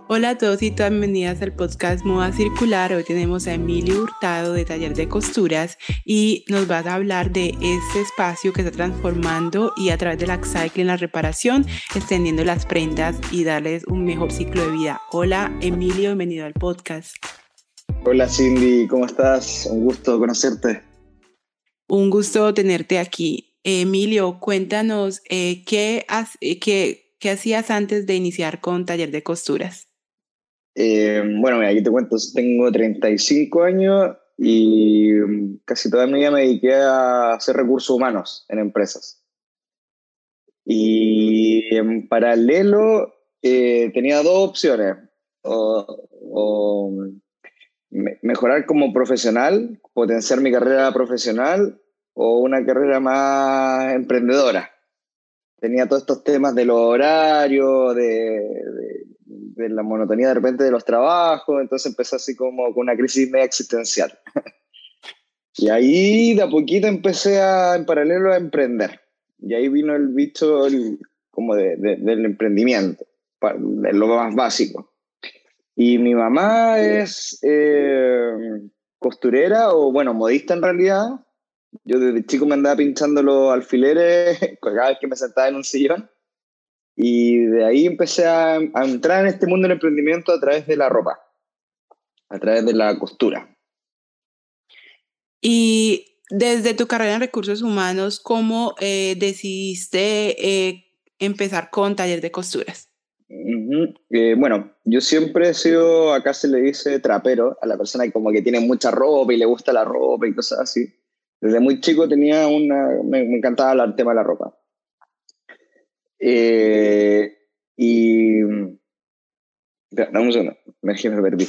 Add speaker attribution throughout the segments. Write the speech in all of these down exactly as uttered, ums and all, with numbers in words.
Speaker 1: Hola a todos y todas, bienvenidas al podcast Moda Circular. Hoy tenemos a Emilio Hurtado de Taller de Costuras y nos vas a hablar de este espacio que está transformando y a través del upcycling, la reparación, extendiendo las prendas y darles un mejor ciclo de vida. Hola Emilio, bienvenido al podcast.
Speaker 2: Hola Cindy, ¿cómo estás? Un gusto conocerte.
Speaker 1: Un gusto tenerte aquí. Emilio, cuéntanos eh, ¿qué, eh, qué, qué hacías antes de iniciar con Taller de Costuras.
Speaker 2: Eh, bueno, mira, aquí te cuento, tengo treinta y cinco años y casi toda mi vida me dediqué a hacer recursos humanos en empresas. Y en paralelo eh, tenía dos opciones, o, o me, mejorar como profesional, potenciar mi carrera profesional o una carrera más emprendedora. Tenía todos estos temas de los horarios, de, de, de la monotonía de repente de los trabajos, entonces empecé así como con una crisis media existencial. Y ahí de a poquito empecé a, en paralelo a emprender. Y ahí vino el bicho el, como de, de, del emprendimiento, de lo más básico. Y mi mamá es eh, costurera, o bueno, modista en realidad. Yo desde chico me andaba pinchando los alfileres cada vez que me sentaba en un sillón. Y de ahí empecé a, a entrar en este mundo del emprendimiento a través de la ropa, a través de la costura.
Speaker 1: Y desde tu carrera en recursos humanos, ¿cómo eh, decidiste eh, empezar con Taller de Costuras?
Speaker 2: Uh-huh. Eh, bueno, yo siempre he sido, acá se le dice trapero, a la persona que como que tiene mucha ropa y le gusta la ropa y cosas así. Desde muy chico tenía una, me, me encantaba el tema de la ropa. Eh, y... Espera, dame un segundo, me, me perdí.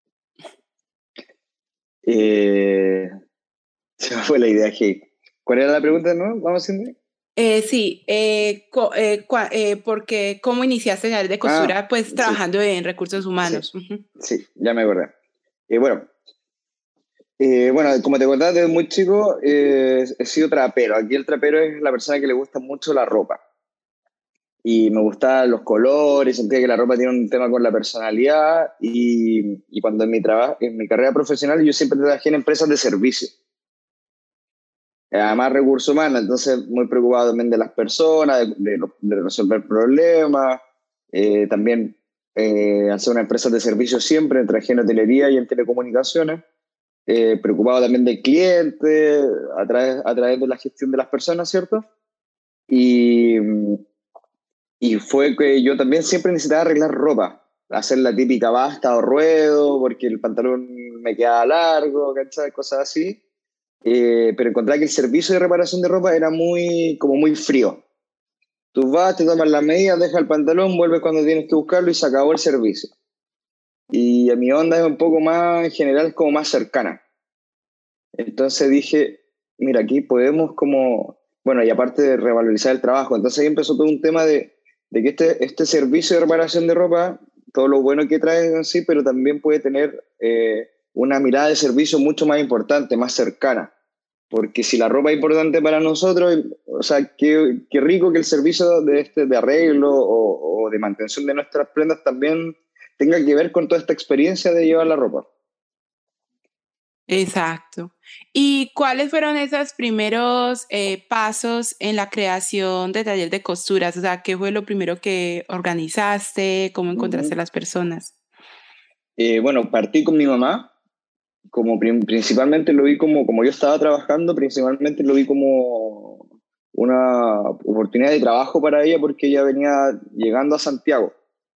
Speaker 2: Eh, se me fue la idea, que ¿cuál era la pregunta, no? Vamos haciendo.
Speaker 1: Eh, sí, eh, co- eh, cua- eh, porque ¿cómo iniciaste Taller de Costura?
Speaker 2: Ah,
Speaker 1: Pues trabajando
Speaker 2: sí,
Speaker 1: en recursos humanos.
Speaker 2: sí,
Speaker 1: Uh-huh.
Speaker 2: sí, ya me acordé. Eh, bueno, eh, bueno, como te acordás, desde muy chico eh, he sido trapero. Aquí el trapero es la persona que le gusta mucho la ropa. Y me gustaban los colores, sentía que la ropa tiene un tema con la personalidad. Y, y cuando en mi, trabajo, en mi carrera profesional yo siempre trabajé en empresas de servicio. Además, recursos humanos, entonces muy preocupado también de las personas, de, de, de resolver problemas. Eh, también, eh, al ser una empresa de servicio siempre, trabajé en hotelería y en telecomunicaciones. Eh, preocupado también del cliente, a través, a través de la gestión de las personas, ¿cierto? Y, y fue que yo también siempre necesitaba arreglar ropa, hacer la típica basta o ruedo, porque el pantalón me quedaba largo, ¿cachai? Cosas así. Eh, pero encontré que el servicio de reparación de ropa era muy, como muy frío. Tú vas, te tomas las medidas, dejas el pantalón, vuelves cuando tienes que buscarlo y se acabó el servicio. Y a mi onda es un poco más, en general, como más cercana. Entonces dije, mira, aquí podemos como, bueno, y aparte de revalorizar el trabajo, entonces ahí empezó todo un tema de, de que este, este servicio de reparación de ropa, todo lo bueno que trae en sí, pero también puede tener eh, una mirada de servicio mucho más importante, más cercana. Porque si la ropa es importante para nosotros, o sea, qué, qué rico que el servicio de, este, de arreglo o, o de mantención de nuestras prendas también tenga que ver con toda esta experiencia de llevar la ropa.
Speaker 1: Exacto. ¿Y cuáles fueron esos primeros eh, pasos en la creación de Taller de Costuras? O sea, ¿qué fue lo primero que organizaste? ¿Cómo encontraste
Speaker 2: Uh-huh.
Speaker 1: las personas?
Speaker 2: Eh, bueno, partí con mi mamá, como prim- principalmente lo vi como, como yo estaba trabajando, principalmente lo vi como una oportunidad de trabajo para ella porque ella venía llegando a Santiago.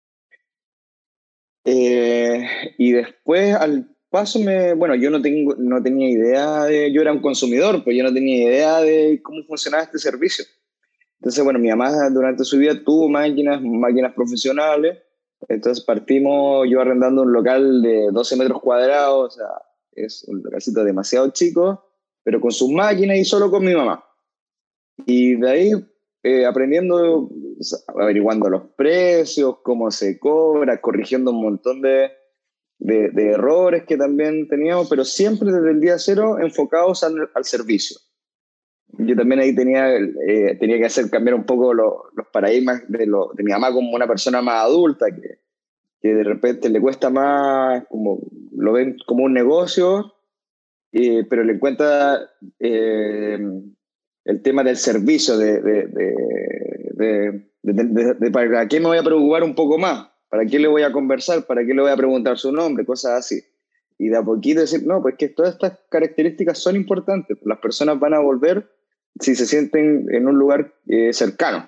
Speaker 2: Eh, y después al paso me, bueno, yo no tengo, no tenía idea de, yo era un consumidor, pues yo no tenía idea de cómo funcionaba este servicio. Entonces, bueno, mi mamá durante su vida tuvo máquinas, máquinas profesionales, entonces partimos yo arrendando un local de doce metros cuadrados, o sea, es un localcito demasiado chico, pero con sus máquinas y solo con mi mamá. Y de ahí eh, aprendiendo, averiguando los precios, cómo se cobra, corrigiendo un montón de, de, de errores que también teníamos, pero siempre desde el día cero enfocados al, al servicio. Yo también ahí tenía, eh, tenía que hacer cambiar un poco lo, los paradigmas de, lo, de mi mamá como una persona más adulta, que, que de repente le cuesta más, como lo ven como un negocio, eh, pero le encuentra eh, el tema del servicio, de, de, de, de, de, de, de para qué me voy a preocupar un poco más, para qué le voy a conversar, para qué le voy a preguntar su nombre, cosas así. Y de a poquito decir, no, pues que todas estas características son importantes, las personas van a volver si se sienten en un lugar eh, cercano.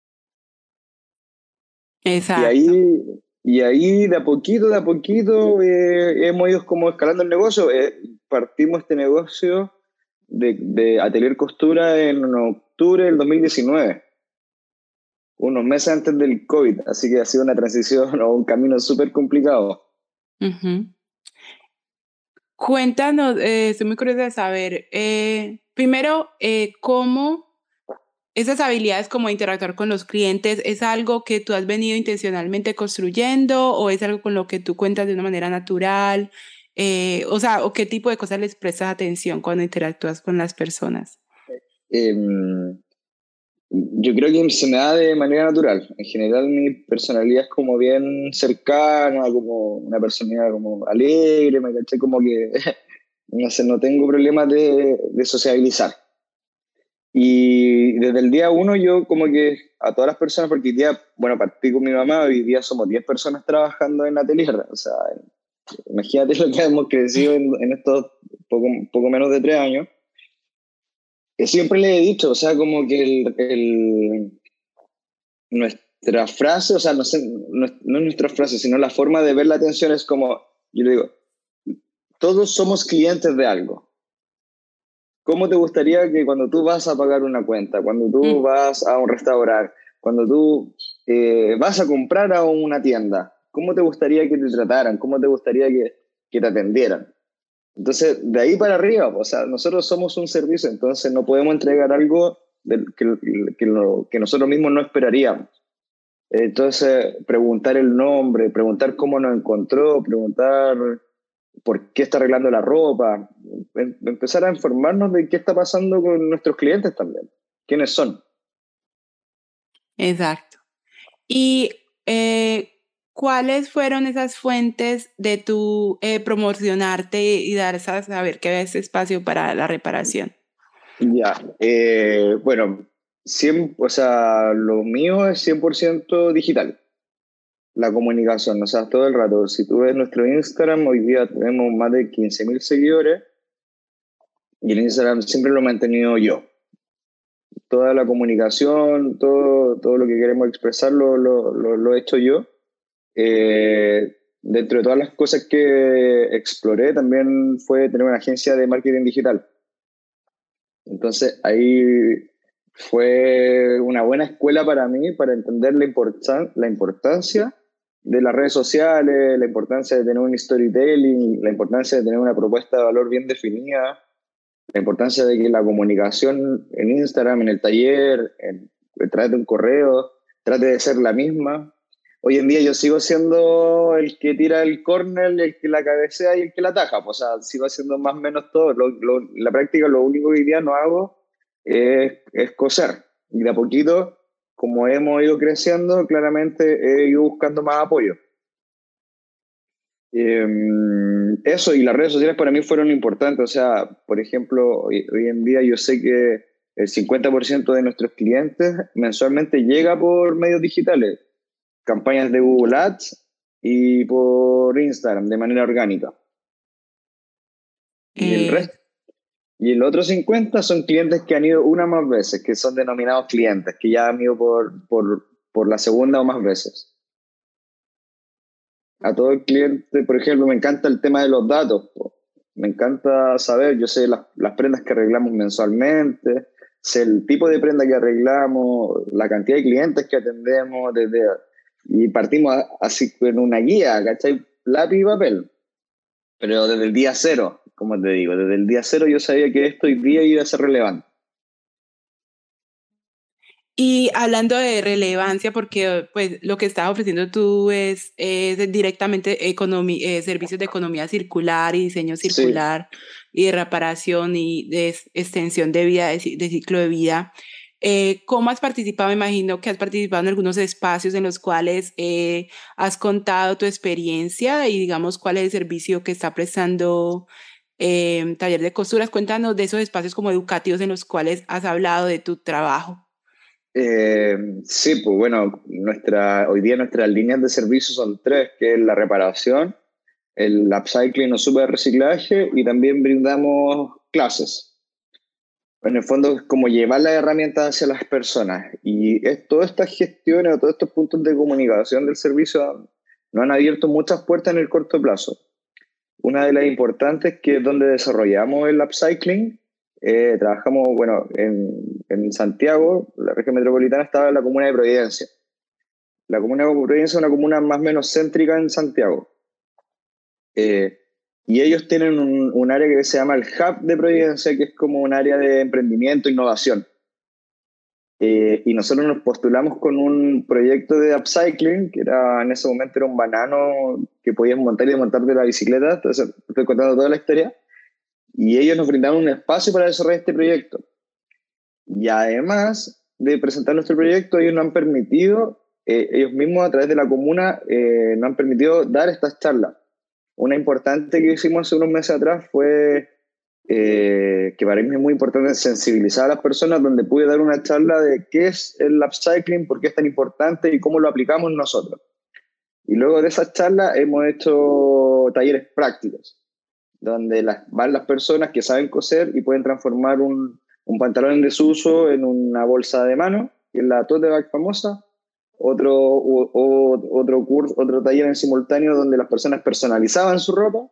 Speaker 1: Exacto.
Speaker 2: Y ahí, y ahí de a poquito, de a poquito eh, hemos ido como escalando el negocio. Eh, partimos este negocio de, de Atelier Costura en octubre del dos mil diecinueve, unos meses antes del COVID, así que ha sido una transición o un camino súper complicado.
Speaker 1: Uh-huh. Cuéntanos, eh, estoy muy curiosa de saber, eh, primero, eh, cómo esas habilidades como interactuar con los clientes, ¿es algo que tú has venido intencionalmente construyendo o es algo con lo que tú cuentas de una manera natural? Eh, o sea, ¿o qué tipo de cosas les prestas atención cuando interactúas con las personas?
Speaker 2: Eh, yo creo que se me da de manera natural. En general mi personalidad es como bien cercana, como una personalidad como alegre, me caché como que, no sé, no tengo problemas de, de sociabilizar. Y desde el día uno yo como que a todas las personas, porque hoy día, bueno, partí con mi mamá, hoy día somos diez personas trabajando en Atelier, o sea, imagínate lo que hemos crecido en, en estos poco, poco menos de tres años, que siempre le he dicho, o sea, como que el, el, nuestra frase, o sea, no, sé, no, no es nuestra frase, sino la forma de ver la atención es como, yo le digo, todos somos clientes de algo. ¿Cómo te gustaría que cuando tú vas a pagar una cuenta, cuando tú
Speaker 1: Mm.
Speaker 2: vas a un restaurante, cuando tú eh, vas a comprar a una tienda, cómo te gustaría que te trataran? ¿Cómo te gustaría que, que te atendieran? Entonces, de ahí para arriba, o sea, nosotros somos un servicio, entonces no podemos entregar algo de, que, que, lo, que nosotros mismos no esperaríamos. Entonces, preguntar el nombre, preguntar cómo nos encontró, preguntar por qué está arreglando la ropa, em, empezar a informarnos de qué está pasando con nuestros clientes también, quiénes son.
Speaker 1: Exacto. Y eh, ¿cuáles fueron esas fuentes de tu eh, promocionarte y dar a saber que había ese espacio para la reparación?
Speaker 2: Ya, eh, bueno, cien, o sea, lo mío es cien por ciento digital, la comunicación, o sea, todo el rato. Si tú ves nuestro Instagram, hoy día tenemos más de quince mil seguidores y el Instagram siempre lo he mantenido yo. Toda la comunicación, todo, todo lo que queremos expresar lo, lo, lo, lo he hecho yo. Eh, dentro de todas las cosas que exploré, también fue tener una agencia de marketing digital. Entonces ahí fue una buena escuela para mí para entender la, importan la importancia de las redes sociales, la importancia de tener un storytelling, la importancia de tener una propuesta de valor bien definida, la importancia de que la comunicación en Instagram, en el taller, en, a través de un correo, trate de ser la misma. Hoy en día yo sigo siendo el que tira el córner, el que la cabecea y el que la ataja. Pues, o sea, sigo haciendo más o menos todo. Lo, lo, en la práctica lo único que hoy día no hago es, es coser. Y de a poquito, como hemos ido creciendo, claramente he ido buscando más apoyo. Eh, eso, y las redes sociales para mí fueron importantes. O sea, por ejemplo, hoy, hoy en día yo sé que el cincuenta por ciento de nuestros clientes mensualmente llega por medios digitales, campañas de Google Ads y por Instagram de manera orgánica. Y el
Speaker 1: Eh,
Speaker 2: resto, y el otro cincuenta son clientes que han ido una o más veces, que son denominados clientes, que ya han ido por, por, por la segunda o más veces. A todo el cliente, por ejemplo, me encanta el tema de los datos. Po. Me encanta saber, yo sé las, las prendas que arreglamos mensualmente, sé el tipo de prenda que arreglamos, la cantidad de clientes que atendemos, desde, y partimos así en una guía, ¿cachai? Lápiz y papel. Pero desde el día cero, como te digo, desde el día cero yo sabía que esto hoy día iba a ser relevante.
Speaker 1: Y hablando de relevancia, porque pues lo que estás ofreciendo tú es, es directamente economi eh, servicios de economía circular y diseño
Speaker 2: Sí.
Speaker 1: circular y de reparación y de extensión de vida, de, de ciclo de vida. Eh, ¿Cómo has participado? Me imagino que has participado en algunos espacios en los cuales eh, has contado tu experiencia y digamos cuál es el servicio que está prestando eh, Taller de Costuras. Cuéntanos de esos espacios como educativos en los cuales has hablado de tu trabajo.
Speaker 2: Eh, sí, pues bueno, nuestra, hoy día nuestras líneas de servicio son tres, que es la reparación, el upcycling o super reciclaje y también brindamos clases. En el fondo es como llevar las herramientas hacia las personas y es, todas estas gestiones o todos estos puntos de comunicación del servicio nos han abierto muchas puertas en el corto plazo. Una de las importantes que es donde desarrollamos el upcycling. Eh, trabajamos, bueno, en, en Santiago, la región metropolitana, estaba en la comuna de Providencia. La comuna de Providencia es una comuna más o menos céntrica en Santiago. Eh, y ellos tienen un, un área que se llama el Hub de Providencia, que es como un área de emprendimiento e innovación. Eh, y nosotros nos postulamos con un proyecto de upcycling, que era, en ese momento era un banano que podías montar y desmontar de la bicicleta. Entonces, estoy contando toda la historia. Y ellos nos brindaron un espacio para desarrollar este proyecto. Y además de presentar nuestro proyecto, ellos nos han permitido, eh, ellos mismos a través de la comuna, eh, nos han permitido dar estas charlas. Una importante que hicimos hace unos meses atrás fue, eh, que para mí es muy importante, sensibilizar a las personas, donde pude dar una charla de qué es el upcycling, por qué es tan importante y cómo lo aplicamos nosotros. Y luego de esas charlas hemos hecho talleres prácticos, donde las, van las personas que saben coser y pueden transformar un, un pantalón en desuso en una bolsa de mano, que es la tote bag famosa. Otro, o, o, otro, curso, otro taller en simultáneo donde las personas personalizaban su ropa.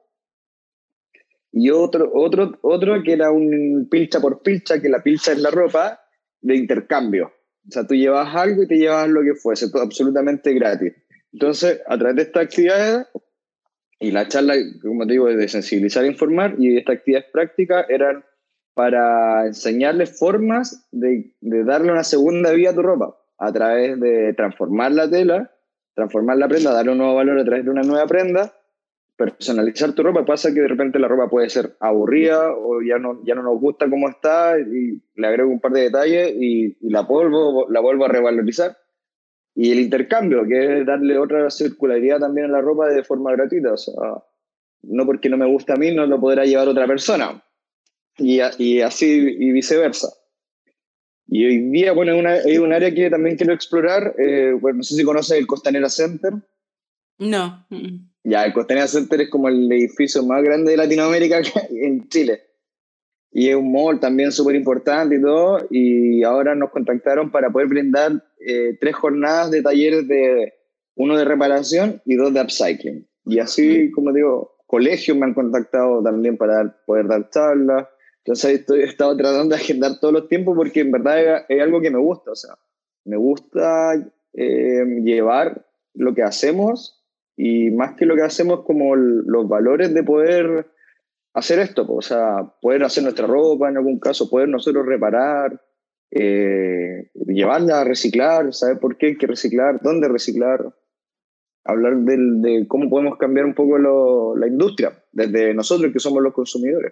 Speaker 2: Y otro, otro, otro que era un pilcha por pilcha, que la pilcha es la ropa, de intercambio. O sea, tú llevas algo y te llevas lo que fuese, todo absolutamente gratis. Entonces, a través de estas actividades, y la charla, como te digo, es de sensibilizar e informar, y estas actividades prácticas eran para enseñarles formas de, de darle una segunda vida a tu ropa, a través de transformar la tela, transformar la prenda, darle un nuevo valor a través de una nueva prenda, personalizar tu ropa. Pasa que de repente la ropa puede ser aburrida o ya no, ya no nos gusta cómo está y le agrego un par de detalles y, y la, polvo, la vuelvo a revalorizar. Y el intercambio, que es darle otra circularidad también a la ropa de forma gratuita. O sea, no porque no me gusta a mí, no lo podrá llevar otra persona. Y, y así y viceversa. Y hoy día, bueno, hay, una, hay un área que también quiero explorar. Eh, bueno, no sé si conoces el Costanera Center.
Speaker 1: No. Mm.
Speaker 2: Ya, el Costanera Center es como el edificio más grande de Latinoamérica en Chile. Y es un mall también súper importante y todo. Y ahora nos contactaron para poder brindar eh, tres jornadas de talleres, de uno de reparación y dos de upcycling. Y así,
Speaker 1: Mm.
Speaker 2: como digo, colegios me han contactado también para poder dar charlas. Entonces estoy, he estado tratando de agendar todos los tiempos porque en verdad es, es algo que me gusta. O sea, me gusta eh, llevar lo que hacemos y más que lo que hacemos, como el, los valores de poder hacer esto, o sea, poder hacer nuestra ropa en algún caso, poder nosotros reparar, eh, llevarla a reciclar, saber por qué hay que reciclar, dónde reciclar, hablar del, de cómo podemos cambiar un poco lo, la industria, desde nosotros que somos los consumidores.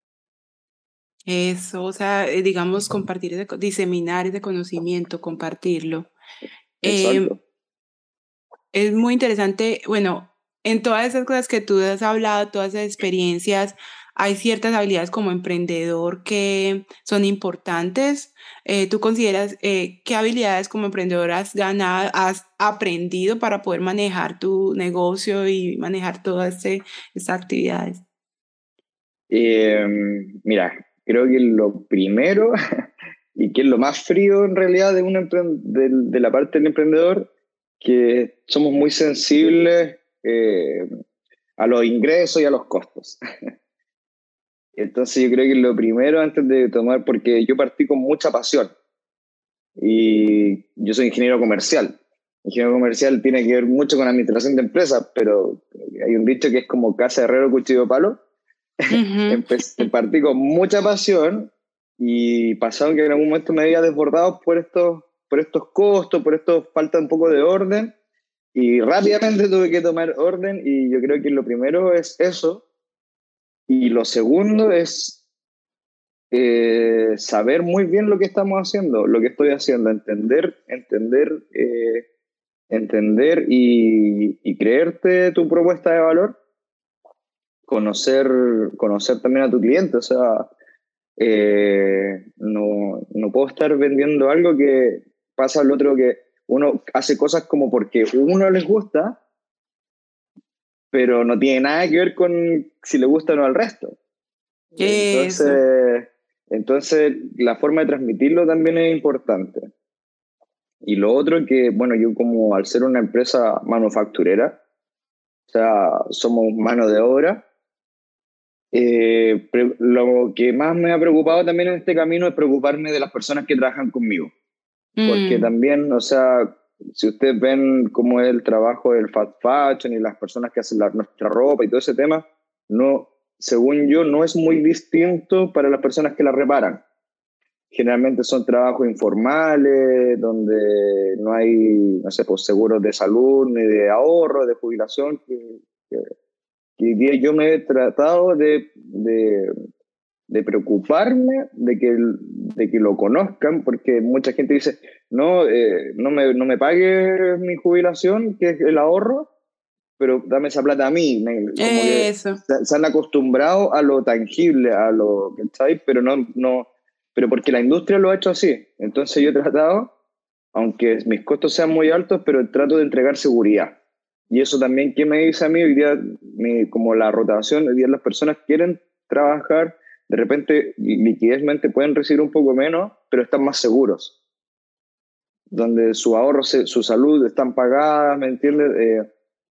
Speaker 1: Eso, o sea, eh, digamos, compartir, ese, co- diseminar ese conocimiento, compartirlo. Eh,
Speaker 2: Exacto.
Speaker 1: es muy interesante, bueno, en todas esas cosas que tú has hablado, todas esas experiencias, hay ciertas habilidades como emprendedor que son importantes. Eh, ¿tú consideras eh, qué habilidades como emprendedor has ganado, has aprendido para poder manejar tu negocio y manejar todas este- estas actividades?
Speaker 2: Eh, Mira, creo que lo primero y que es lo más frío en realidad de, un empre- de, de la parte del emprendedor, que somos muy sensibles eh, a los ingresos y a los costos. Entonces yo creo que lo primero antes de tomar, porque yo partí con mucha pasión y yo soy ingeniero comercial. Ingeniero comercial tiene que ver mucho con administración de empresas, pero hay un dicho que es como casa de herrero, cuchillo de palo.
Speaker 1: Ujú.
Speaker 2: Empecé, partí con mucha pasión y pasaron que en algún momento me había desbordado por estos, por estos costos, por esto falta un poco de orden y rápidamente tuve que tomar orden y yo creo que lo primero es eso y lo segundo es eh, saber muy bien lo que estamos haciendo, lo que estoy haciendo, entender, entender, eh, entender y, y creerte tu propuesta de valor, conocer, conocer también a tu cliente, o sea, eh, no, no puedo estar vendiendo algo que pasa al otro, que uno hace cosas como porque uno les gusta, pero no tiene nada que ver con si le gusta o no al resto.
Speaker 1: Eso.
Speaker 2: Entonces, entonces la forma de transmitirlo también es importante. Y lo otro que, bueno, yo como al ser una empresa manufacturera, o sea, somos mano de obra, eh, pre- lo que más me ha preocupado también en este camino es preocuparme de las personas que trabajan conmigo. Porque
Speaker 1: Mm,
Speaker 2: también, o sea, si ustedes ven cómo es el trabajo del fast fashion y las personas que hacen la, nuestra ropa y todo ese tema, no, según yo, no es muy distinto para las personas que la reparan. Generalmente son trabajos informales, donde no hay, no sé, pues seguros de salud, ni de ahorro, de jubilación, que, que, que hoy día yo me he tratado de, de, de preocuparme de que, de que lo conozcan, porque mucha gente dice, no, eh, no, me, no me pagues mi jubilación, que es el ahorro, pero dame esa plata a mí. Me- como que
Speaker 1: eso.
Speaker 2: se, se han acostumbrado a lo tangible, a lo, ¿cachai? Pero no, no, pero porque la industria lo ha hecho así. Entonces yo he tratado, aunque mis costos sean muy altos, pero trato de entregar seguridad. Y eso también, ¿qué me dice a mí? Hoy día, mi- como la rotación, hoy día las personas quieren trabajar, de repente liquidezmente pueden recibir un poco menos, pero están más seguros, donde su ahorro, se- su salud están pagadas, ¿me entiendes? Eh,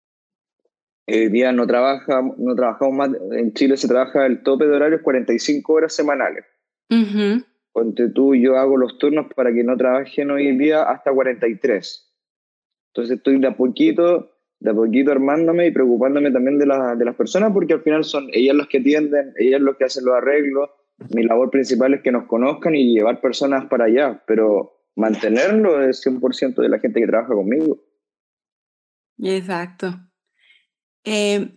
Speaker 2: hoy día no trabaja, no trabajamos más, en Chile se trabaja el tope de horarios cuarenta y cinco horas semanales.
Speaker 1: Ujú.
Speaker 2: Ponte tú, yo hago los turnos para que no trabajen hoy en día hasta cuarenta y tres. Entonces estoy de a poquito, de a poquito armándome y preocupándome también de, la, de las personas, porque al final son ellas las que atienden, ellas los que hacen los arreglos. Mi labor principal es que nos conozcan y llevar personas para allá, pero mantenerlo es cien por ciento de la gente que trabaja conmigo.
Speaker 1: Exacto. Em,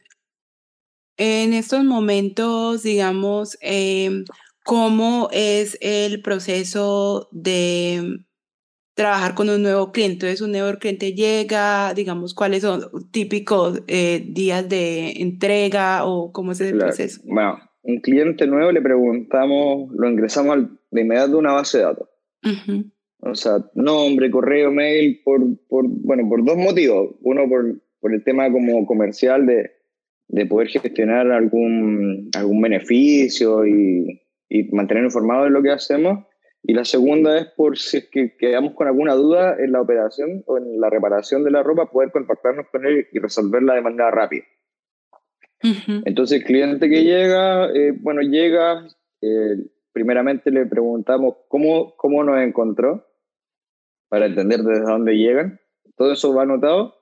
Speaker 1: en estos momentos, digamos, em, ¿cómo es el proceso de trabajar con un nuevo cliente? Entonces, un nuevo cliente llega, digamos, ¿cuáles son típicos eh, días de entrega o cómo es el
Speaker 2: Claro.
Speaker 1: proceso?
Speaker 2: Bueno, un cliente nuevo le preguntamos, lo ingresamos al- de inmediato a una base de datos.
Speaker 1: Ujú,
Speaker 2: O sea, nombre, correo, mail, por, por, bueno, por dos motivos. Uno, por, por el tema como comercial de, de poder gestionar algún, algún beneficio y, y mantener informado de lo que hacemos. Y la segunda es por si es que quedamos con alguna duda en la operación o en la reparación de la ropa, poder contactarnos con él y resolverla de manera rápida.
Speaker 1: ujú.
Speaker 2: Entonces, el cliente que llega, eh, bueno, llega, eh, primeramente le preguntamos cómo, cómo nos encontró para entender desde dónde llegan. Todo eso va anotado.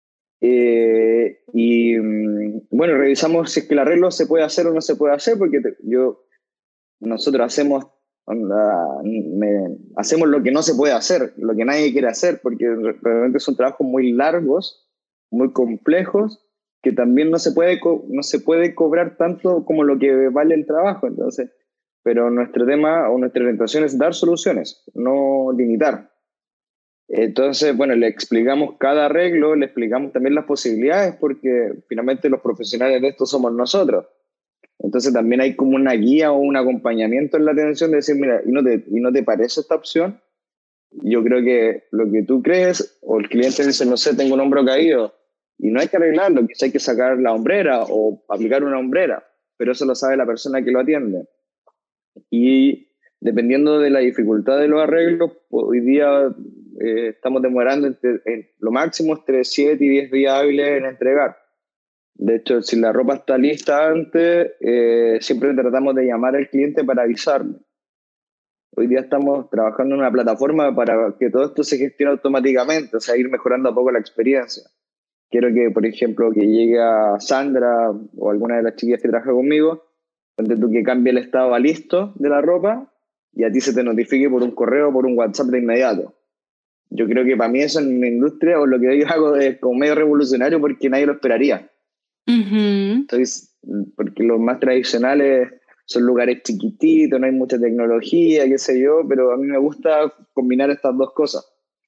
Speaker 2: Eh, y mm, bueno, revisamos si es que el arreglo se puede hacer o no se puede hacer, porque te- yo, nosotros hacemos, onda, me- hacemos lo que no se puede hacer, lo que nadie quiere hacer, porque re- realmente son trabajos muy largos, muy complejos, que también no se puede, co- no se puede cobrar tanto como lo que vale el trabajo. Entonces, pero nuestro tema o nuestra orientación es dar soluciones, no limitar. Entonces, bueno, le explicamos cada arreglo, le explicamos también las posibilidades, porque finalmente los profesionales de esto somos nosotros. Entonces también hay como una guía o un acompañamiento en la atención de decir, mira, ¿y no te, y no te parece esta opción? Yo creo que lo que tú crees, o el cliente dice, no sé, tengo un hombro caído, y no hay que arreglarlo, quizá hay que sacar la hombrera o aplicar una hombrera, pero eso lo sabe la persona que lo atiende. Y dependiendo de la dificultad de los arreglos, hoy día eh, estamos demorando entre, en lo máximo entre siete y diez días hábiles en entregar. De hecho, si la ropa está lista antes, eh, siempre tratamos de llamar al cliente para avisarle. Hoy día estamos trabajando en una plataforma para que todo esto se gestione automáticamente, o sea, ir mejorando a poco la experiencia. Quiero que, por ejemplo, que llegue a Sandra o alguna de las chiquillas que trabaja conmigo, donde tú que cambie el estado a listo de la ropa y a ti se te notifique por un correo o por un WhatsApp de inmediato. Yo creo que para mí eso en mi industria o lo que yo hago es como medio revolucionario porque nadie lo esperaría.
Speaker 1: Ujú.
Speaker 2: Entonces, porque los más tradicionales son lugares chiquititos, no hay mucha tecnología, qué sé yo, pero a mí me gusta combinar estas dos cosas.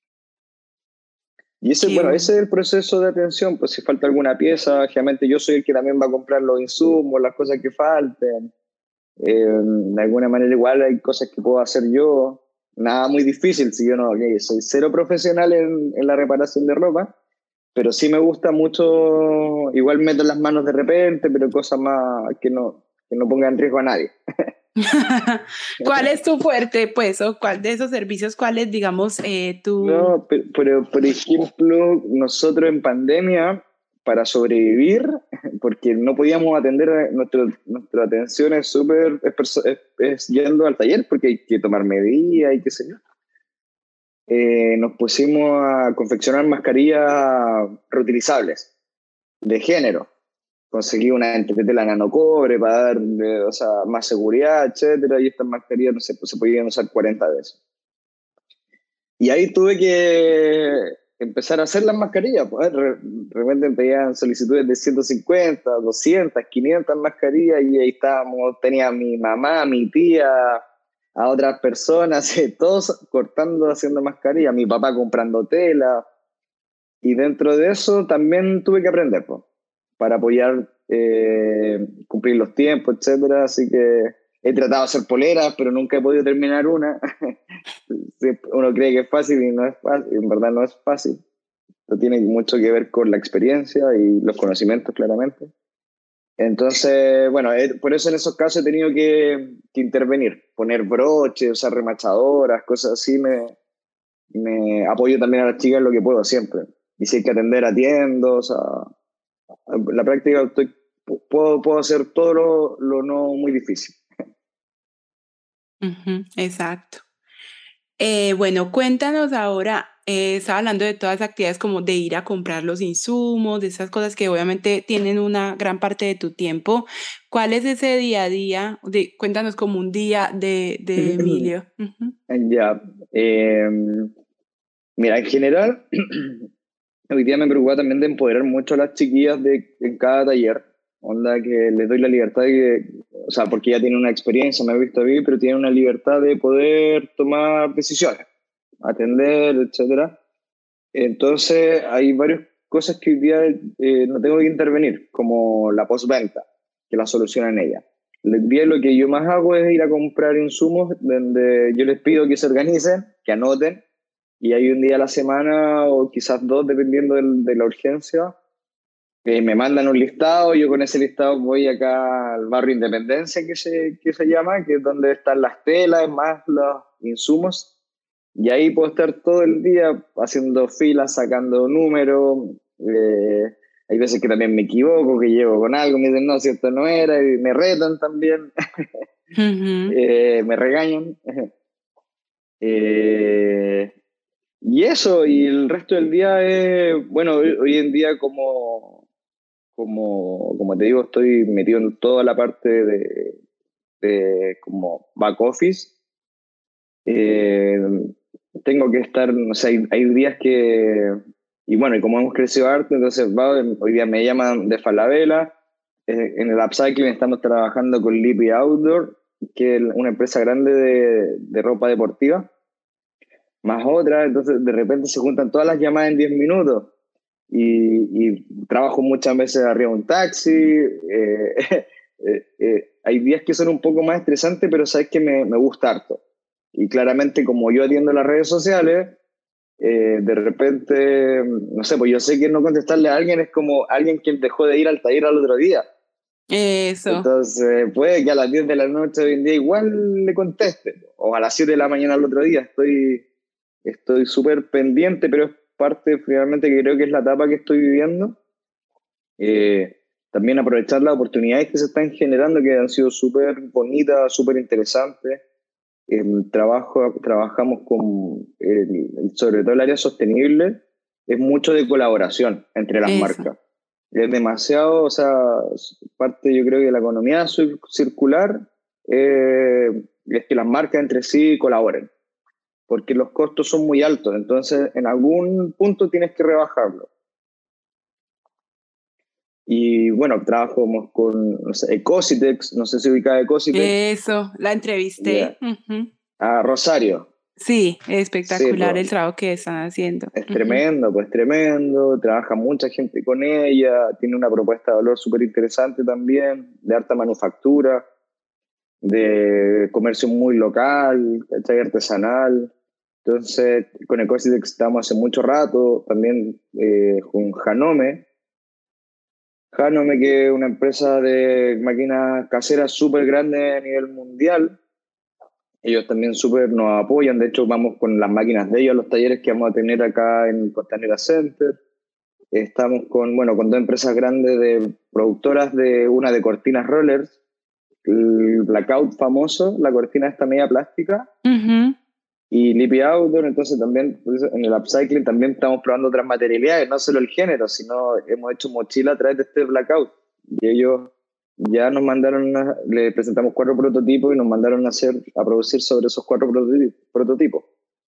Speaker 2: Y ese,
Speaker 1: Qué
Speaker 2: bueno,
Speaker 1: bueno.
Speaker 2: ese es el proceso de atención, pues si falta alguna pieza, generalmente yo soy el que también va a comprar los insumos, las cosas que falten. Eh, de alguna manera igual hay cosas que puedo hacer yo, nada muy difícil, si yo no, okay, soy cero profesional en, en la reparación de ropa, pero sí me gusta mucho, igual meto las manos de repente, pero cosas más que no, que no pongan en riesgo a nadie.
Speaker 1: ¿Cuál es tu fuerte, pues, o cuál de esos servicios, cuáles, digamos, eh, tú...
Speaker 2: No, pe- pero por ejemplo, nosotros en pandemia, para sobrevivir, porque no podíamos atender, a- nuestro, nuestra atención es súper, es, perso- es- es yendo al taller, porque hay que tomar medidas y qué sé yo. Eh, nos pusimos a confeccionar mascarillas reutilizables de género. Conseguí una entre tela nanocobre para dar eh, o sea, más seguridad, etcétera, y estas mascarillas no sé, pues, se podían usar cuarenta veces. Y ahí tuve que empezar a hacer las mascarillas. Pues, de repente me pedían solicitudes de ciento cincuenta, doscientas, quinientas mascarillas y ahí estábamos, tenía a mi mamá, a mi tía, a otras personas, todos cortando, haciendo mascarillas, mi papá comprando tela. Y dentro de eso también tuve que aprender, pues, para apoyar, eh, cumplir los tiempos, etcétera. Así que he tratado de hacer poleras, pero nunca he podido terminar una. Uno cree que es fácil y no es fácil, en verdad no es fácil. Esto tiene mucho que ver con la experiencia y los conocimientos, claramente. Entonces, bueno, eh, por eso en esos casos he tenido que, que intervenir, poner broches, usar remachadoras, cosas así. Me, me apoyo también a las chicas en lo que puedo siempre. Y si hay que atender, atiendo. O sea, la práctica estoy, puedo, puedo hacer todo lo, lo no muy difícil.
Speaker 1: Ujú, exacto. Eh, bueno, cuéntanos ahora, eh, estaba hablando de todas las actividades como de ir a comprar los insumos, de esas cosas que obviamente tienen una gran parte de tu tiempo. ¿Cuál es ese día a día? De, cuéntanos como un día de, de Emilio. Ujú.
Speaker 2: Ya. Eh, mira, en general, hoy día me preocupa también de empoderar mucho a las chiquillas de, en cada taller. Onda que les doy la libertad de que, o sea, porque ya tienen una experiencia, me he visto vivir, pero tienen una libertad de poder tomar decisiones, atender, etcétera. Entonces, hay varias cosas que hoy día eh, no tengo que intervenir, como la postventa, que la solucionan ella. Hoy día lo que yo más hago es ir a comprar insumos donde yo les pido que se organicen, que anoten, y hay un día a la semana o quizás dos, dependiendo del- de la urgencia, que me mandan un listado, yo con ese listado voy acá al barrio Independencia, que se, que se llama, que es donde están las telas, más los insumos, y ahí puedo estar todo el día haciendo filas, sacando números. eh, Hay veces que también me equivoco, que llego con algo, me dicen, no, si esto no era, y me retan también,
Speaker 1: Ujú.
Speaker 2: eh, me regañan. Eh, y eso, y el resto del día es, bueno, hoy, hoy en día como, como, como te digo, estoy metido en toda la parte de, de como back office. Eh, Tengo que estar, no sé, hay, hay días que, y bueno, y como hemos crecido harto, entonces va, hoy día me llaman de Falabella. Eh, en el upcycling estamos trabajando con Lippy Outdoor, que es una empresa grande de, de ropa deportiva, más otra, entonces de repente se juntan todas las llamadas en diez minutos. Y, y trabajo muchas veces arriba de un taxi. eh, eh, eh, hay días que son un poco más estresantes, pero sabes que me, me gusta harto. Y claramente, como yo atiendo las redes sociales, eh, de repente, no sé, pues yo sé que no contestarle a alguien es como alguien que dejó de ir al taller al otro día.
Speaker 1: Eso.
Speaker 2: Entonces, puede que a las diez de la noche hoy en día igual le conteste, o a las siete de la mañana al otro día. Estoy estoy súper pendiente, pero es parte finalmente que creo que es la etapa que estoy viviendo. Eh, También aprovechar las oportunidades que se están generando, que han sido súper bonitas, súper interesantes. El trabajo, trabajamos con, el- sobre todo el área sostenible, es mucho de colaboración entre las
Speaker 1: Eso.
Speaker 2: marcas. Es demasiado, o sea, parte yo creo que la economía cir- circular eh, es que las marcas entre sí colaboren, porque los costos son muy altos, entonces en algún punto tienes que rebajarlo. Y bueno, trabajamos con no sé, Ecositex, no sé si ubica Ecositex.
Speaker 1: Eso, la
Speaker 2: Yeah.
Speaker 1: entrevisté. Uh-huh.
Speaker 2: A Rosario.
Speaker 1: Sí,
Speaker 2: Sí,
Speaker 1: espectacular
Speaker 2: pues
Speaker 1: el trabajo que están haciendo.
Speaker 2: es
Speaker 1: Uh-huh.
Speaker 2: tremendo, pues tremendo. Trabaja mucha gente con ella. Tiene una propuesta de valor súper interesante también, de alta manufactura, de comercio muy local, ¿cachai? Artesanal. Entonces, con Ecositex estamos hace mucho rato, también eh, con Janome. Janome, que es una empresa de máquinas caseras súper grande a nivel mundial. Ellos también súper nos apoyan, de hecho vamos con las máquinas de ellos a los talleres que vamos a tener acá en Costanera Center. Estamos con, bueno, con dos empresas grandes de productoras, de una de cortinas rollers, el Blackout famoso, la cortina esta media plástica,
Speaker 1: Uh-huh.
Speaker 2: y Lippy Outdoor. Entonces también pues, en el upcycling también estamos probando otras materialidades, no solo el género, sino hemos hecho mochila a través de este Blackout. Y ellos ya nos mandaron, a, le presentamos cuatro prototipos y nos mandaron a hacer, a producir sobre esos cuatro prototipos.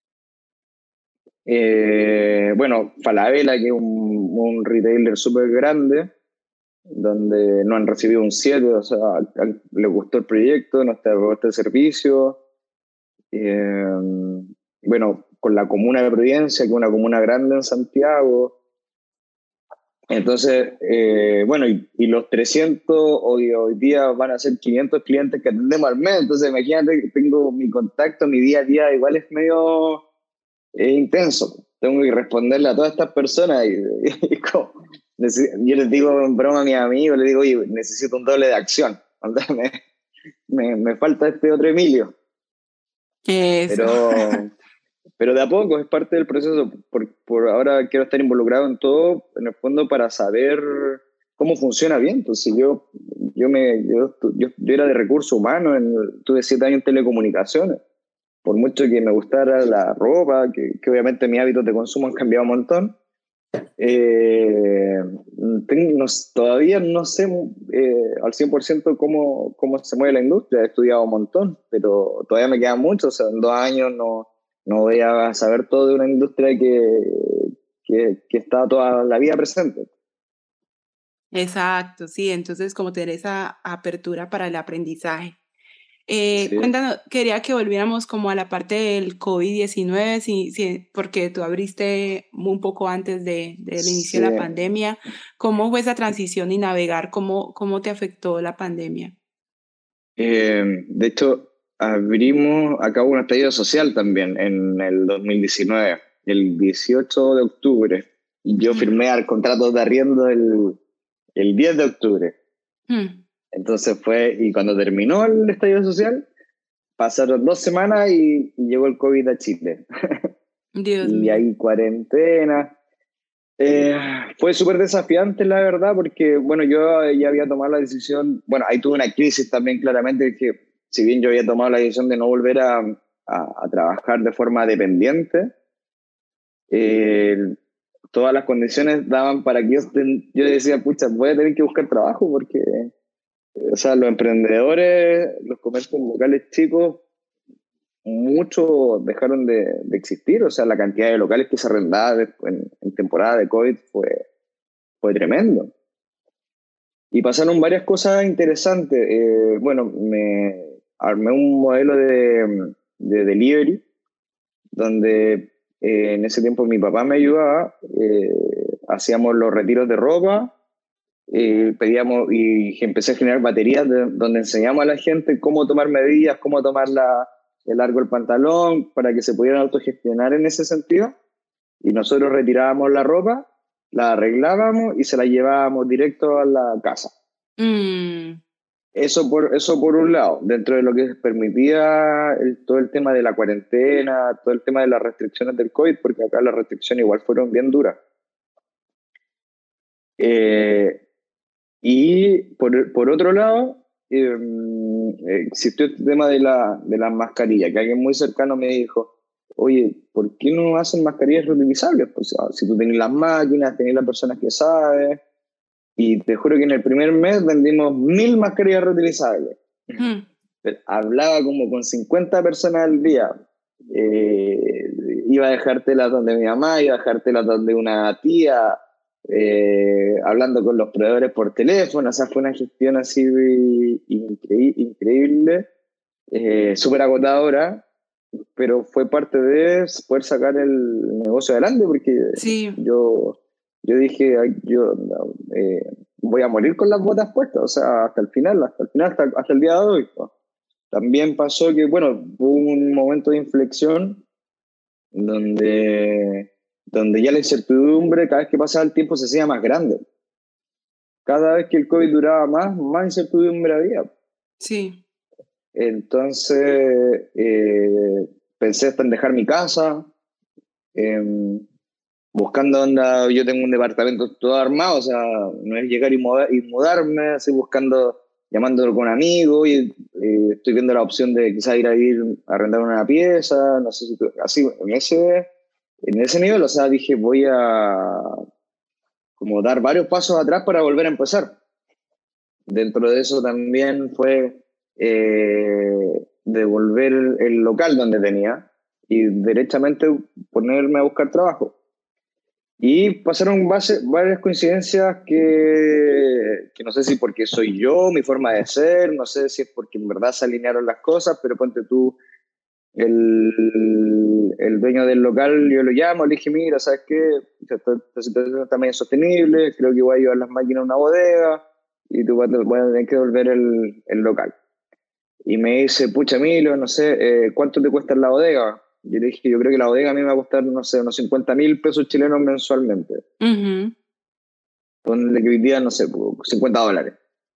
Speaker 2: Eh, bueno, Falabella, que es un, un retailer súper grande, donde nos han recibido un siete, o sea, les gustó el proyecto, nuestra propuesta de servicio. Eh, bueno, con la comuna de Providencia, que es una comuna grande en Santiago. Entonces, eh, bueno, y, y los trescientos hoy, hoy día van a ser quinientos clientes que atendemos al mes. Entonces, imagínate que tengo mi contacto, mi día a día igual es medio eh, intenso. Tengo que responderle a todas estas personas. Y, y, y como, yo les digo en broma a mis amigos, les digo, oye, necesito un doble de acción. me, me, me falta este otro Emilio.
Speaker 1: Eso.
Speaker 2: Pero, pero de a poco es parte del proceso. Por, por ahora quiero estar involucrado en todo, en el fondo, para saber cómo funciona bien. Entonces yo, yo, me, yo, yo, yo era de recursos humanos, en, tuve siete años en telecomunicaciones. Por mucho que me gustara la ropa, que, que obviamente mis hábitos de consumo han cambiado un montón, eh, tengo, no, todavía no sé eh, al cien por ciento cómo, cómo se mueve la industria. He estudiado un montón, pero todavía me queda mucho. O sea, en dos años no, no voy a saber todo de una industria que, que, que está toda la vida presente.
Speaker 1: Exacto, sí, entonces como tener esa apertura para el aprendizaje. Eh,
Speaker 2: Sí.
Speaker 1: cuéntanos, quería que volviéramos como a la parte del COVID diecinueve, si, si, porque tú abriste un poco antes de, del inicio
Speaker 2: Sí.
Speaker 1: de la pandemia. ¿Cómo fue esa transición y navegar? ¿Cómo, cómo te afectó la pandemia?
Speaker 2: Eh, de hecho, abrimos a cabo un estallido social también en el dos mil diecinueve, el dieciocho de octubre. Y yo firmé el contrato de arriendo el, el diez de octubre.
Speaker 1: Hmm.
Speaker 2: Entonces fue, y cuando terminó el estallido social, pasaron dos semanas y, y llegó el COVID a Chile.
Speaker 1: Dios
Speaker 2: Y
Speaker 1: mío.
Speaker 2: hay cuarentena. Eh, fue súper desafiante, la verdad, porque, bueno, yo ya había tomado la decisión, bueno, ahí tuve una crisis también, claramente, que si bien yo había tomado la decisión de no volver a, a, a trabajar de forma dependiente, eh, todas las condiciones daban para que yo, ten, yo decía, pucha, voy a tener que buscar trabajo porque, o sea, los emprendedores, los comercios locales chicos, muchos dejaron de, de existir. O sea, la cantidad de locales que se arrendaban en, en temporada de COVID fue, fue tremendo. Y pasaron varias cosas interesantes. Eh, bueno, me armé un modelo de, de delivery, donde eh, en ese tiempo mi papá me ayudaba, eh, hacíamos los retiros de ropa, eh, pedíamos y empecé a generar baterías de, donde enseñamos a la gente cómo tomar medidas, cómo tomar la, el largo del pantalón, para que se pudieran autogestionar en ese sentido. Y nosotros retirábamos la ropa, la arreglábamos y se la llevábamos directo a la casa.
Speaker 1: Mm.
Speaker 2: Eso por, eso por un lado, dentro de lo que permitía el, todo el tema de la cuarentena, todo el tema de las restricciones del COVID, porque acá las restricciones igual fueron bien duras. Eh, y por, por otro lado, eh, existió este tema de la, de las mascarillas, que alguien muy cercano me dijo, oye, ¿por qué no hacen mascarillas reutilizables? Pues, si tú tenés las máquinas, tenés las personas que saben. Y te juro que en el primer mes vendimos mil mascarillas reutilizables.
Speaker 1: Hmm.
Speaker 2: Hablaba como con cincuenta personas al día. Eh, iba a dejártelas donde mi mamá, iba a dejártelas donde una tía. eh, hablando con los proveedores por teléfono. O sea, fue una gestión así increí- increíble, eh, súper agotadora, pero fue parte de poder sacar el negocio adelante, porque
Speaker 1: Sí,
Speaker 2: yo, yo dije, "Ay, yo no, eh, voy a morir con las botas puestas, o sea, hasta el final, hasta el final, hasta, hasta el día de hoy, pues". También pasó que, bueno, hubo un momento de inflexión donde, donde ya la incertidumbre, cada vez que pasaba el tiempo, se hacía más grande. Cada vez que el COVID duraba más, más incertidumbre había.
Speaker 1: sí.
Speaker 2: Entonces, eh, pensé hasta en dejar mi casa, eh, buscando onda. Yo tengo un departamento todo armado, o sea, no es llegar y, moda- y mudarme, así buscando, llamándolo con amigos, y eh, estoy viendo la opción de quizás ir a ir a arrendar una pieza, no sé si tú- así, en ese, en ese nivel. O sea, dije, voy a como dar varios pasos atrás para volver a empezar. Dentro de eso también fue eh, devolver el local donde tenía y derechamente ponerme a buscar trabajo. Y pasaron base, varias coincidencias que, que no sé si porque soy yo, mi forma de ser, no sé si es porque en verdad se alinearon las cosas, pero ponte tú, el, el dueño del local, yo lo llamo, le dije, mira, ¿sabes qué? Esta, esta situación está medio insostenible, creo que voy a llevar las máquinas a una bodega y tú vas a, vas a tener que devolver el, el local. Y me dice, pucha, Emilio, no sé, eh, ¿cuánto te cuesta la bodega? Yo le dije, yo creo que la bodega a mí me va a costar, no sé, unos cincuenta mil pesos chilenos mensualmente.
Speaker 1: Ujú.
Speaker 2: Ponle que hoy día, no sé, pues, cincuenta dólares.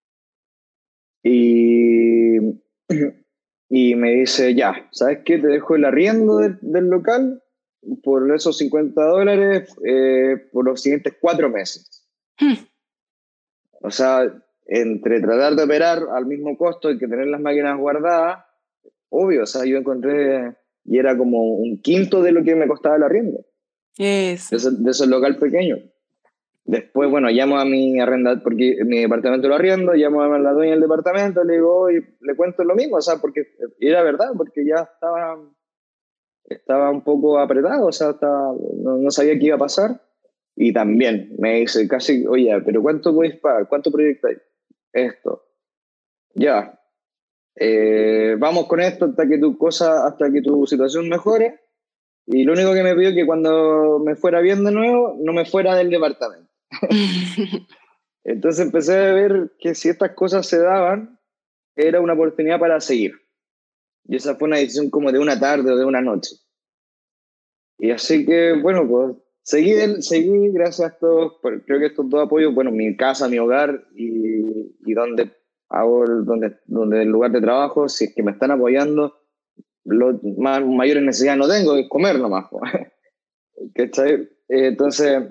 Speaker 2: Y, y me dice, ya, ¿sabes qué? Te dejo el arriendo del, del local por esos cincuenta dólares eh, por los siguientes cuatro meses.
Speaker 1: Hmm.
Speaker 2: O sea, entre tratar de operar al mismo costo y que tener las máquinas guardadas, obvio, o sea, yo encontré y era como un quinto de lo que me costaba el arriendo de
Speaker 1: Eso.
Speaker 2: ese, de ese local pequeño. Después, bueno, llamo a mi arrendador, porque mi departamento lo arriendo, llamo a la dueña del departamento, le digo, y le cuento lo mismo, o sea, porque era verdad, porque ya estaba, estaba un poco apretado, o sea, estaba, no, no sabía qué iba a pasar. Y también me dice casi, oye, pero ¿cuánto podéis pagar? ¿Cuánto proyectáis? Esto. Ya, eh, vamos con esto hasta que tu cosa, hasta que tu situación mejore. Y lo único que me pidió es que cuando me fuera bien de nuevo, no me fuera del departamento. Entonces empecé a ver que si estas cosas se daban, era una oportunidad para seguir. Y esa fue una decisión como de una tarde o de una noche. Y así que, bueno, pues seguí, seguí gracias a estos, por- creo que estos dos apoyos, bueno, mi casa, mi hogar y, y donde hago, el- donde, donde el lugar de trabajo, si es que me están apoyando, lo, más, mayores necesidades no tengo, es comer nomás, pues. ¿Cachai? Eh, Entonces,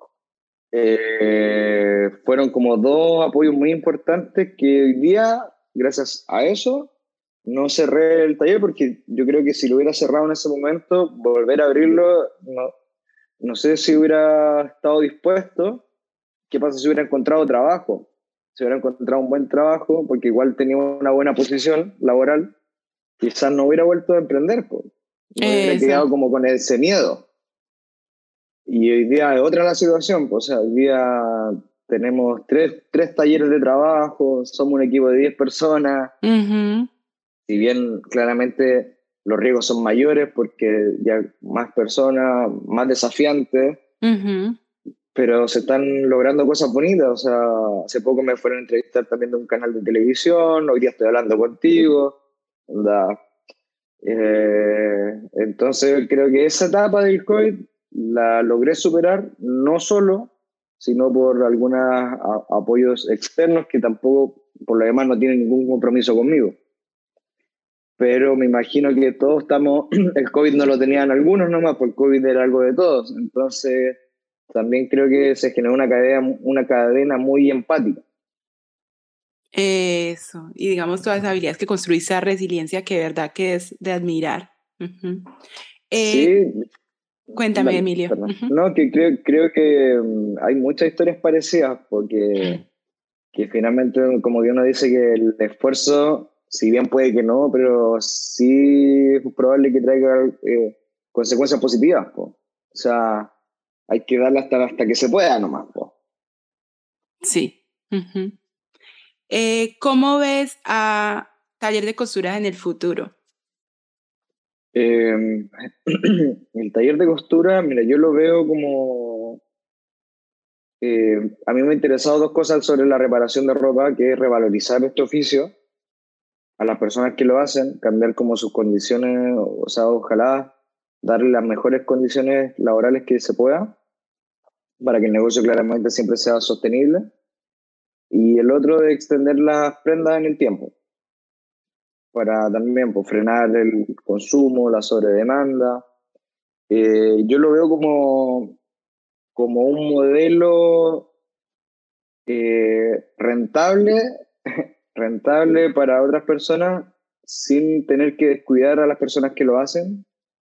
Speaker 2: eh, fueron como dos apoyos muy importantes que hoy día, gracias a eso, no cerré el taller, porque yo creo que si lo hubiera cerrado en ese momento, volver a abrirlo, no, no sé si hubiera estado dispuesto. ¿Qué pasa si hubiera encontrado trabajo? Si hubiera encontrado un buen trabajo, porque igual tenía una buena posición laboral, quizás no hubiera vuelto a emprender, pues. Me hubiera
Speaker 1: Eso.
Speaker 2: quedado como con ese miedo. Y hoy día es otra la situación, pues, o sea, hoy día tenemos tres, tres talleres de trabajo, somos un equipo de diez personas.
Speaker 1: Ujú.
Speaker 2: Si bien claramente los riesgos son mayores porque ya más personas, más desafiantes,
Speaker 1: Ujú.
Speaker 2: pero se están logrando cosas bonitas. O sea, hace poco me fueron a entrevistar también de un canal de televisión, hoy día estoy hablando contigo. onda, eh, entonces creo que esa etapa del COVID la logré superar no solo, sino por algunos a- apoyos externos que tampoco, por lo demás, no tienen ningún compromiso conmigo. Pero me imagino que todos estamos, el COVID no lo tenían algunos nomás, porque el COVID era algo de todos. Entonces también creo que se generó una cadena, una cadena muy empática.
Speaker 1: Eso. Y digamos todas esas habilidades que construiste, esa resiliencia que de verdad que es de admirar. Ujú. Eh,
Speaker 2: Sí,
Speaker 1: Cuéntame,
Speaker 2: dale,
Speaker 1: Emilio.
Speaker 2: perdón.
Speaker 1: Ujú.
Speaker 2: No, que creo, creo que mm, hay muchas historias parecidas, porque que finalmente, como que uno dice que el esfuerzo, si bien puede que no, pero sí es probable que traiga eh, consecuencias positivas, po. O sea, hay que darle hasta, hasta que se pueda nomás, po.
Speaker 1: Sí. Uh-huh. Eh, ¿Cómo ves a Taller de Costuras en el futuro?
Speaker 2: Eh, el taller de costura, mira, yo lo veo como... Eh, a mí me han interesado dos cosas sobre la reparación de ropa, que es revalorizar este oficio a las personas que lo hacen, cambiar como sus condiciones, o sea, ojalá darle las mejores condiciones laborales que se pueda, para que el negocio claramente siempre sea sostenible. Y el otro de extender las prendas en el tiempo, para también pues, frenar el consumo, la sobredemanda. Eh, yo lo veo como, como un modelo eh, rentable, rentable para otras personas sin tener que descuidar a las personas que lo hacen,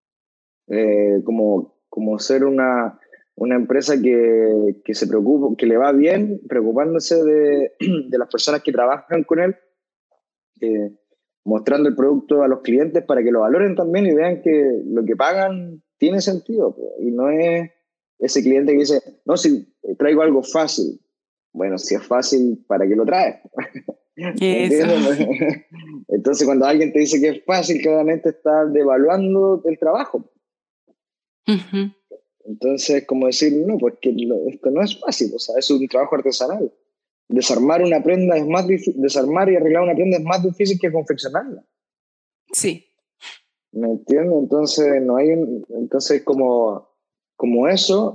Speaker 2: eh, como, como ser una, una empresa que, que se preocupa, que le va bien, preocupándose de, de las personas que trabajan con él, eh, mostrando el producto a los clientes para que lo valoren también y vean que lo que pagan tiene sentido, pues, y no es ese cliente que dice, no, si traigo algo fácil. Bueno, si es fácil, ¿para qué lo traes? ¿Me
Speaker 1: Eso.
Speaker 2: entiendes? Entonces, cuando alguien te dice que es fácil, claramente está devaluando el trabajo.
Speaker 1: Uh-huh.
Speaker 2: Entonces, como decir, no, pues que lo, esto no es fácil, o sea, es un trabajo artesanal. Desarmar una prenda es más difícil, desarmar y arreglar una prenda es más difícil que confeccionarla.
Speaker 1: Sí.
Speaker 2: ¿Me entiendes? Entonces, no hay un, entonces como, como eso,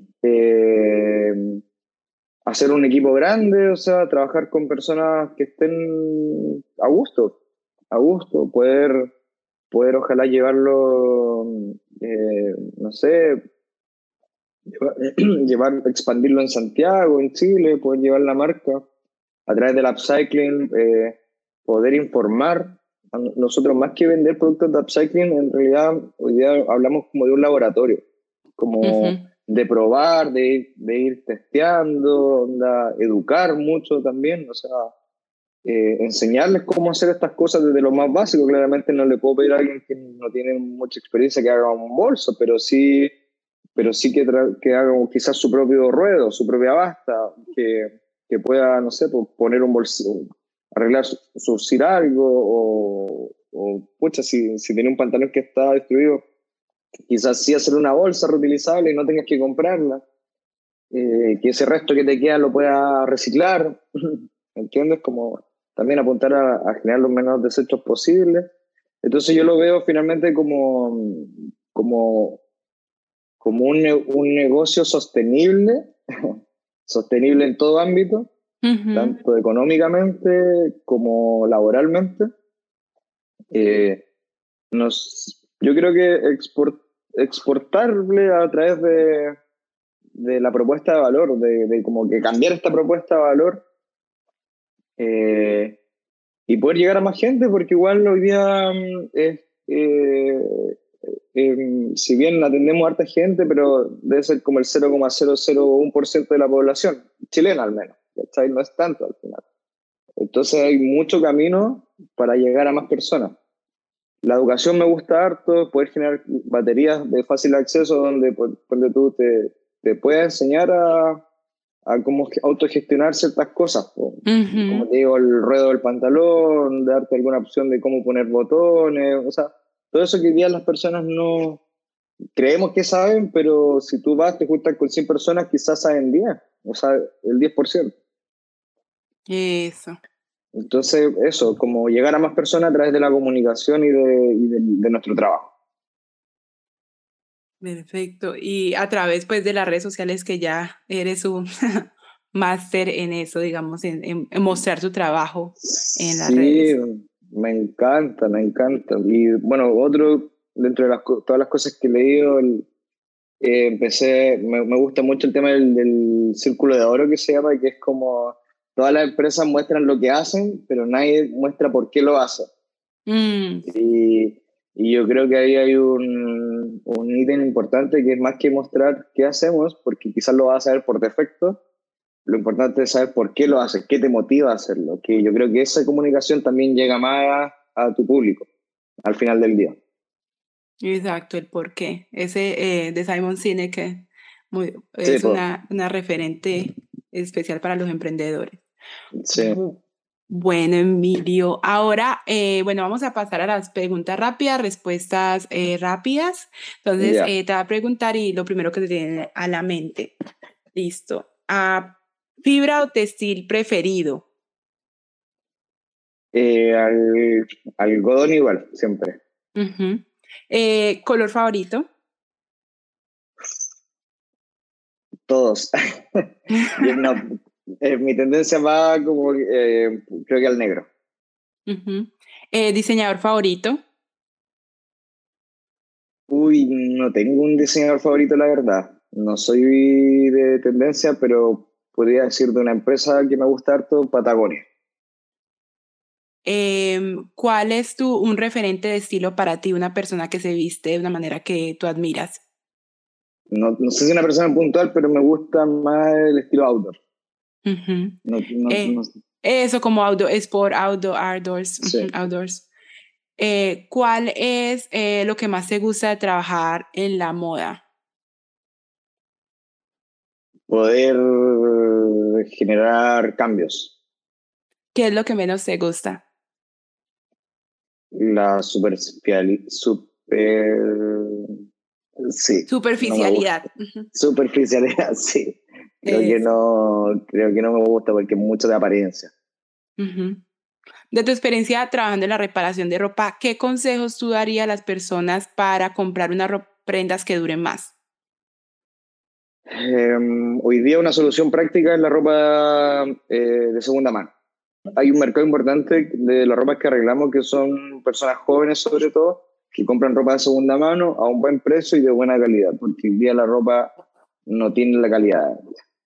Speaker 2: eh, hacer un equipo grande, o sea, trabajar con personas que estén a gusto, a gusto, poder, poder ojalá llevarlo, eh, no sé, llevar, llevar, expandirlo en Santiago, en Chile, poder llevar la marca a través del upcycling, eh, poder informar. Nosotros más que vender productos de upcycling, en realidad hoy día hablamos como de un laboratorio, como
Speaker 1: Uh-huh.
Speaker 2: de probar, de ir, de ir testeando, onda, educar mucho también, o sea, eh, enseñarles cómo hacer estas cosas desde lo más básico. Claramente no le puedo pedir a alguien que no tiene mucha experiencia que haga un bolso, pero sí, pero sí que, tra- que haga quizás su propio ruedo, su propia basta, que, que pueda, no sé, pues, poner un bolsillo, arreglar, su- surcir algo, o, o pucha, si, si tiene un pantalón que está destruido, quizás sí hacer una bolsa reutilizable y no tengas que comprarla, eh, que ese resto que te queda lo pueda reciclar, ¿entiendes? Como también apuntar a, a generar los menos desechos posibles. Entonces yo lo veo finalmente como, como, como un, ne- un negocio sostenible, sostenible en todo ámbito,
Speaker 1: Uh-huh.
Speaker 2: tanto económicamente como laboralmente. Eh, nos, yo creo que export, exportable a través de, de la propuesta de valor, de, de como que cambiar esta propuesta de valor, eh, y poder llegar a más gente, porque igual hoy día mm, es, eh, eh, si bien atendemos a harta gente, pero debe ser como el cero coma cero cero uno por ciento de la población, chilena al menos, ¿cachai? No es tanto al final. Entonces hay mucho camino para llegar a más personas. La educación me gusta harto, poder generar baterías de fácil acceso donde, pues, donde tú te, te puedas enseñar a, a cómo autogestionar ciertas cosas, po.
Speaker 1: Uh-huh.
Speaker 2: Como te digo, el ruedo del pantalón, darte alguna opción de cómo poner botones, o sea, todo eso que hoy día las personas no creemos que saben, pero si tú vas, te juntas con cien personas, quizás saben diez, o sea, el diez por ciento.
Speaker 1: Eso.
Speaker 2: Entonces, eso, como llegar a más personas a través de la comunicación y de, y de, de nuestro trabajo.
Speaker 1: Perfecto. Y a través pues de las redes sociales que ya eres un máster en eso, digamos, en, en- en mostrar tu trabajo en las
Speaker 2: Sí,
Speaker 1: redes.
Speaker 2: me encanta, me encanta. Y bueno, otro, dentro de las, co- todas las cosas que he leído, el- eh, empecé, me, me gusta mucho el tema del, del círculo de oro que se llama, que es como todas las empresas muestran lo que hacen, pero nadie muestra por qué lo hacen.
Speaker 1: Mm,
Speaker 2: Y, y yo creo que ahí hay un, un ítem importante que es más que mostrar qué hacemos, porque quizás lo vas a saber por defecto. Lo importante es saber por qué lo haces, qué te motiva a hacerlo. Que yo creo que esa comunicación también llega más a, a tu público al final del día.
Speaker 1: exacto, el por qué. Ese eh, de Simon Sinek, que Muy,
Speaker 2: Sí,
Speaker 1: es
Speaker 2: pues,
Speaker 1: una, una referente especial para los emprendedores.
Speaker 2: sí,
Speaker 1: Bu- Bueno, Emilio, ahora, eh, bueno, vamos a pasar a las preguntas rápidas, respuestas eh, rápidas. Entonces,
Speaker 2: ya.
Speaker 1: eh, te voy a preguntar y lo primero que te viene a la mente. Listo. Ah, ¿fibra o textil preferido?
Speaker 2: Eh, al, algodón igual, siempre.
Speaker 1: Ujú. Eh, ¿color favorito?
Speaker 2: Todos. Yo no, eh, mi tendencia va como, eh, creo que al negro.
Speaker 1: Ujú. Eh, ¿diseñador favorito?
Speaker 2: Uy, no tengo un diseñador favorito, la verdad. No soy de tendencia, pero podría decir de una empresa que me gusta harto, Patagonia.
Speaker 1: Em, ¿cuál es tu, un referente de estilo para ti, una persona que se viste de una manera que tú admiras?
Speaker 2: No, no sé si una persona puntual, pero me gusta más el estilo outdoor.
Speaker 1: Ujú.
Speaker 2: No, no,
Speaker 1: Eh,
Speaker 2: no,
Speaker 1: Eso como outdoor, sport, outdoor, outdoors, ujú,
Speaker 2: sí.
Speaker 1: outdoors. Eh, ¿cuál es eh, lo que más te gusta de trabajar en la moda?
Speaker 2: Poder generar cambios.
Speaker 1: ¿Qué es lo que menos te gusta?
Speaker 2: La superficial, super, sí, no me gusta.
Speaker 1: Superficialidad. Ujú.
Speaker 2: Superficialidad, sí. Creo que
Speaker 1: Eso.
Speaker 2: no, creo que no me gusta porque es mucho de apariencia.
Speaker 1: Ujú. De tu experiencia trabajando en la reparación de ropa, ¿qué consejos tú darías a las personas para comprar unas ro- prendas que duren más?
Speaker 2: Eh, Hoy día una solución práctica es la ropa eh, de segunda mano. Hay un mercado importante de las ropas que arreglamos que son personas jóvenes sobre todo, que compran ropa de segunda mano a un buen precio y de buena calidad, porque hoy día la ropa no tiene la calidad.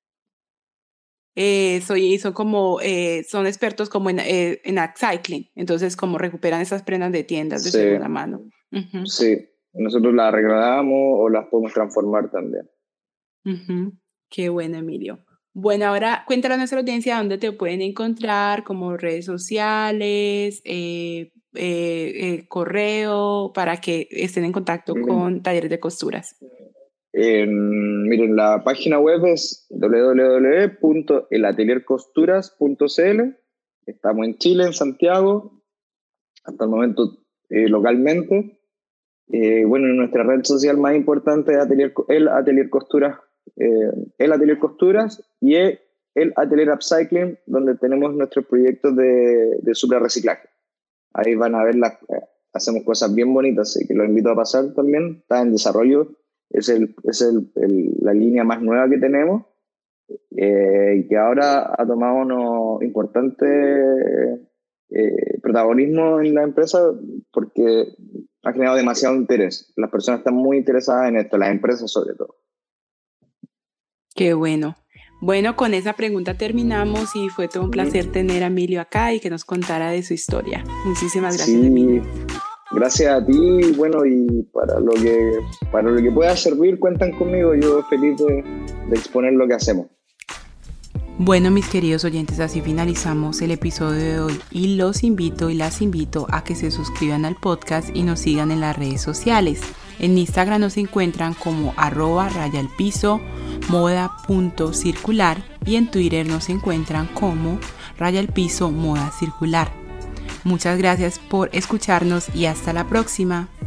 Speaker 1: Eh, soy, son como, eh, son expertos como en, eh, en upcycling, entonces como recuperan esas prendas de tiendas de
Speaker 2: Sí,
Speaker 1: segunda mano. Ujú,
Speaker 2: sí, nosotros las arreglamos o las podemos transformar también.
Speaker 1: ujú. Qué bueno, Emilio. Bueno, ahora cuéntale a nuestra audiencia dónde te pueden encontrar, como redes sociales, eh, eh, eh, correo, para que estén en contacto con talleres de costuras.
Speaker 2: En- miren, la página web es w w w punto el atelier costuras punto c l. Estamos en Chile, en Santiago, hasta el momento eh, localmente. Eh, bueno, en nuestra red social más importante es Atelier, el Atelier Costuras, eh, el Atelier Costuras y el, el Atelier Upcycling, donde tenemos nuestros proyectos de, de super reciclaje. Ahí van a ver las, eh, hacemos cosas bien bonitas, así que los invito a pasar también. Está en desarrollo, es, el, es el, el, la línea más nueva que tenemos eh, y que ahora ha tomado un importante eh, protagonismo en la empresa porque ha generado demasiado interés. Las personas están muy interesadas en esto, las empresas sobre todo.
Speaker 1: Qué bueno. Bueno, con esa pregunta terminamos y fue todo un placer tener a Emilio acá y que nos contara de su historia. Muchísimas gracias, Emilio.
Speaker 2: Sí, gracias a ti, bueno, y para lo que, para lo que pueda servir, cuentan conmigo, yo feliz de, de exponer lo que hacemos.
Speaker 1: Bueno, mis queridos oyentes, así finalizamos el episodio de hoy y los invito y las invito a que se suscriban al podcast y nos sigan en las redes sociales. En Instagram nos encuentran como arroba rayalpiso moda.circular y en Twitter nos encuentran como rayalpiso moda circular. Muchas gracias por escucharnos y hasta la próxima.